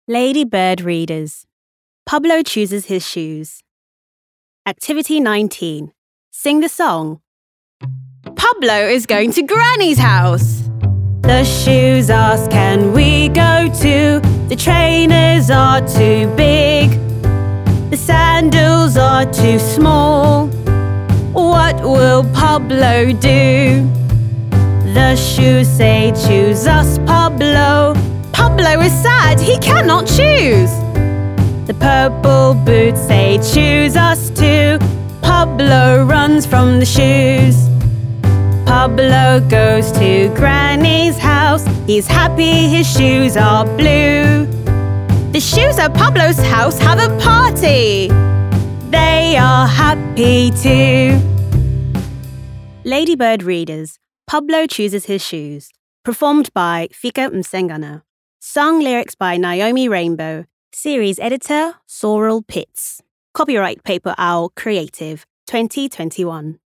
Ladybird readers. Pablo chooses his shoes. Activity 19. Sing the song. Pablo is going to Granny's house. The shoes ask, can we go too? The trainers are too big. The sandals are too small. What will Pablo do? The shoes say, choose us, Pablo. Pablo is sad, he cannot choose. The purple boots say, choose us too. Pablo runs from the shoes. Pablo goes to Granny's house. He's happy his shoes are blue. The shoes at Pablo's house have a party. They are happy too. Ladybird readers. Pablo chooses his shoes. Performed by Fika Msengana. Song lyrics by Naomi Rainbow. Series editor, Sorrel Pitts. Copyright Paper Owl Creative, 2021.